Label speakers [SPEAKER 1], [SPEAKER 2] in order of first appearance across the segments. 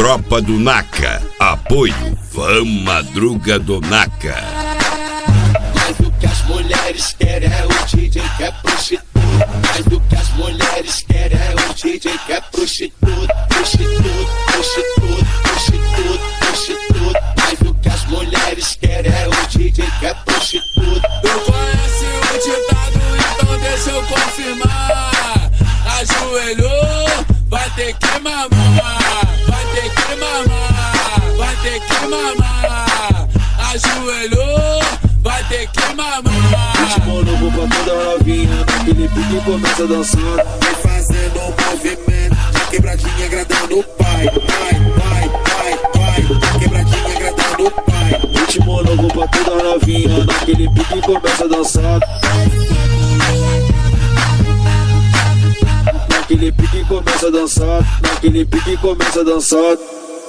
[SPEAKER 1] Tropa do Naca. Apoio Van Madruga do Naca.
[SPEAKER 2] Mais do que as mulheres querem é o DJ que é prostituta. Mais do que as mulheres querem é o DJ que é prostituta. Prostituta, prostituta, prostituta, prostituta. Mais do que as mulheres querem é o DJ que é prostituta.
[SPEAKER 3] Tu conhece o ditado, então deixa eu confirmar. Ajoelhou, vai ter que mamar. Vai ter que mamar, vai ter que mamar. Ajoelhou, vai ter que mamar.
[SPEAKER 4] Ritmo novo pra toda novinha, naquele pique começa a dançar.
[SPEAKER 5] Vem fazendo um movimento, quebradinha agradando o pai. Vai, vai, vai, vai, quebradinha agradando o pai.
[SPEAKER 4] Ritmo novo pra toda novinha, naquele pique começa a dançar. Naquele pique começa a dançar, naquele pique começa a dançar.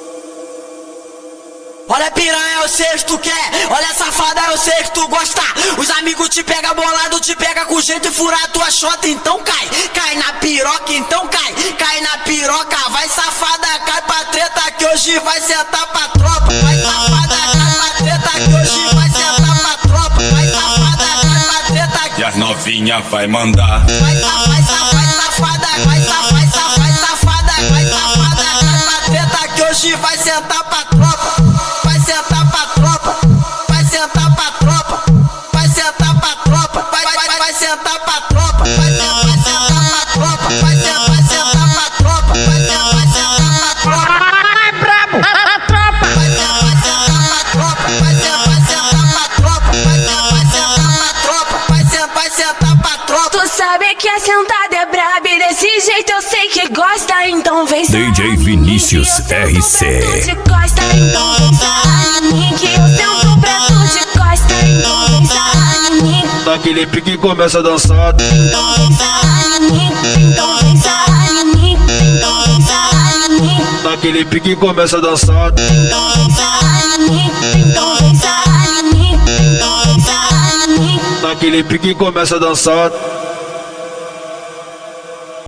[SPEAKER 6] Olha piranha, eu sei que tu quer. Olha safada, eu sei que tu gosta. Os amigos te pega bolado, te pega com jeito e furar a tua chota, então cai. Cai na piroca, então cai. Cai na piroca, vai safada, cai pra treta que hoje vai sentar pra tropa. Vai safada, cai pra treta que hoje vai sentar pra tropa. Vai safada, cai pra treta que...
[SPEAKER 7] E as novinha vai mandar.
[SPEAKER 6] Vai safada, vai safada, vai safada, cai pra treta que hoje vai sentar pra tropa. Vai sentar pra tropa, vai sentar pra tropa, vai sentar pra tropa, vai sentar pra tropa, vai sentar pra tropa, vai sentar pra tropa, vai sentar pra tropa.
[SPEAKER 8] Ai, brabo, a tropa.
[SPEAKER 6] Vai sentar pra tropa, vai sentar pra tropa, vai sentar pra tropa, vai sentar pra tropa.
[SPEAKER 9] Tu sabe que a sentada é braba e desse jeito eu sei que gosta, então vem
[SPEAKER 1] DJ Vinícius RC.
[SPEAKER 9] de costa, então vem sarrar em mim, que eu sento pra tu de costa, então vem sarrar em mim.
[SPEAKER 4] Naquele pique começa a dançar.
[SPEAKER 9] Então vem sarrar em mim, então vem sarrar em mim, então vem sarrar em mim.
[SPEAKER 4] Naquele pique começa a dançar.
[SPEAKER 9] Então vem sarrar em mim, então vem sarrar em mim, então vem sarrar em mim.
[SPEAKER 4] Naquele pique começa a dançar.